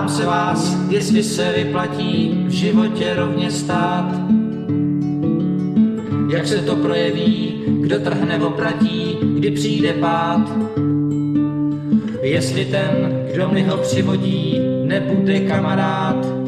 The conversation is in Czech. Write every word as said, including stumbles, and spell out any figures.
Ptám se vás, jestli se vyplatí v životě rovně stát. Jak se to projeví, kdo trhne opratí, kdy přijde pád. Jestli ten, kdo mi ho přivodí, nebude kamarád.